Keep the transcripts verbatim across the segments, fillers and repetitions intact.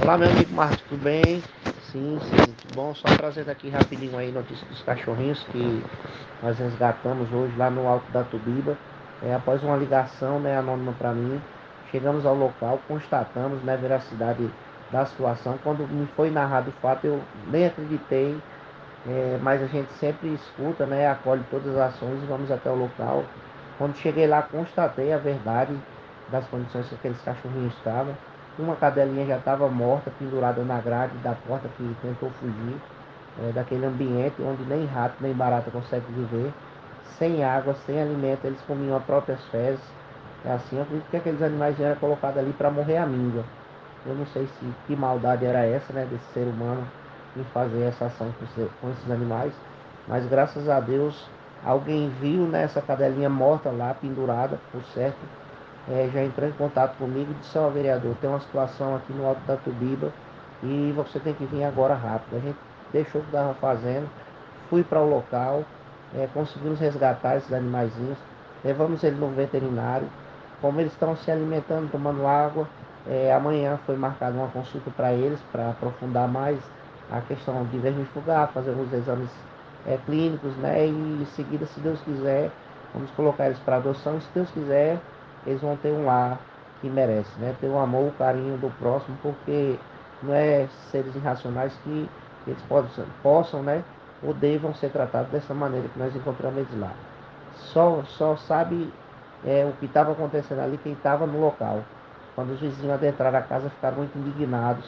Olá, meu amigo Marcos, tudo bem? Sim, sim, tudo bom. Só trazendo aqui rapidinho aí notícia dos cachorrinhos que nós resgatamos hoje lá no Alto da Tubiba. É, após uma ligação, né, anônima para mim, chegamos ao local, constatamos, né, a veracidade da situação. Quando me foi narrado o fato, eu nem acreditei, é, mas a gente sempre escuta, né, acolhe todas as ações e vamos até o local. Quando cheguei lá, constatei a verdade das condições que aqueles cachorrinhos estavam. Uma cadelinha já estava morta, pendurada na grade da porta, que tentou fugir, é, daquele ambiente onde nem rato nem barata consegue viver. Sem água, sem alimento, eles comiam as próprias fezes. É assim, eu acredito que aqueles animais eram colocados ali para morrer à míngua. Eu não sei se que maldade era essa, né, desse ser humano em fazer essa ação com, com esses animais, mas graças a Deus alguém viu, né, essa cadelinha morta lá, pendurada, por certo, é, já entrou em contato comigo e disse: ó, vereador, tem uma situação aqui no Alto da Tubiba e você tem que vir agora rápido. A gente deixou o que estava fazendo, fui para o local, é, conseguimos resgatar esses animaizinhos, levamos ele no veterinário. Como eles estão se alimentando, tomando água, é, amanhã foi marcada uma consulta para eles, para aprofundar mais a questão de vermifugar, fazer os exames é, clínicos, né? E em seguida, se Deus quiser, vamos colocar eles para adoção. E se Deus quiser, eles vão ter um lar que merece, né? Ter o amor, o carinho do próximo, porque não é seres irracionais que eles possam, possam, né? Ou devam ser tratados dessa maneira que nós encontramos eles lá. Só, só sabe é, o que estava acontecendo ali quem estava no local. Quando os vizinhos adentraram a casa, ficaram muito indignados,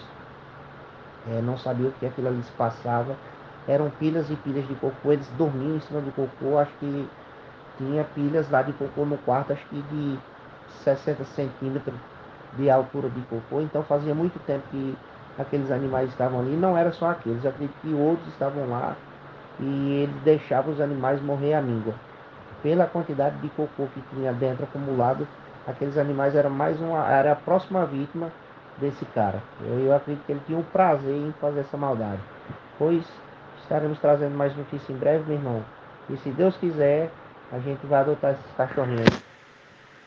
é, não sabiam o que aquilo ali se passava. Eram pilhas e pilhas de cocô, eles dormiam em cima do cocô, acho que tinha pilhas lá de cocô no quarto, acho que de sessenta centímetros de altura de cocô, então fazia muito tempo que aqueles animais estavam ali, não era só aqueles, eu acredito que outros estavam lá e ele deixava os animais morrer à míngua. Pela quantidade de cocô que tinha dentro acumulado, aqueles animais eram mais uma, era a próxima vítima desse cara. Eu, eu acredito que ele tinha um prazer em fazer essa maldade. Pois estaremos trazendo mais notícias em breve, meu irmão. E se Deus quiser, a gente vai adotar esses cachorrinhos.